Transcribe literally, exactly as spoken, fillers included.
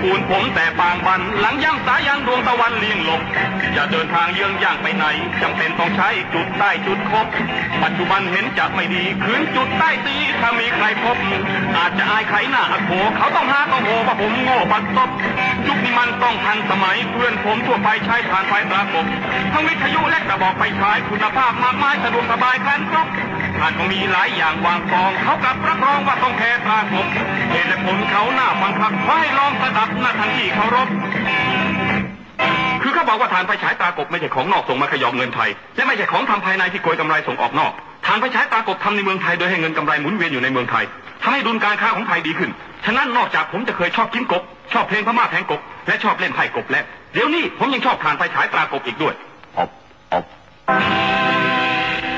ปูนผมแต่ปางบันหลังย่ำสายันดวงตะวันเลี่ยงหลบอย่าเดินทางเยื้องย่างไปไหนจำเป็นต้องใช้จุดใต้จุดคบปัจจุบันเห็นจะไม่ดีคืนจุดใต้ตีถ้ามีใครพบอาจจะอายใครหน้าอักโขเขาต้องหาต้องโหว่าผมโง่ปัดตบยุคนี้มันต้องทันสมัยเพื่อนผมทั่วไปใช้ฐานไฟตรากบทั้งวิทยุและกระบอกไฟฉายคุณภาพมากมายสะดวกสบายกันครบอาจก็มีหลายอย่างวางกองเขากลับรับรองว่าต้องแค่ตรากบเหตุและผลเขาหน้าฟังคักขอให้ลองประดับหน้าทันที่เคารพคือเขาบอกว่าฐานไฟฉายตากบไม่ใช่ของนอกส่งมาขยอมเงินไทยและไม่ใช่ของทำภายในที่โกยกำไรส่งออกนอกฐานไฟฉายตากบทำในเมืองไทยโดยให้เงินกำไรหมุนเวียนอยู่ในเมืองไทยทำให้ดุลการค้าของไทยดีขึ้นฉะนั้นนอกจากผมจะเคยชอบกินกบชอบเพลงพม่าแทงกบและชอบเล่นไพ่กบแล้วเดี๋ยวนี้ผมยังชอบฐานไฟฉายตากบอีกด้วยอบอบ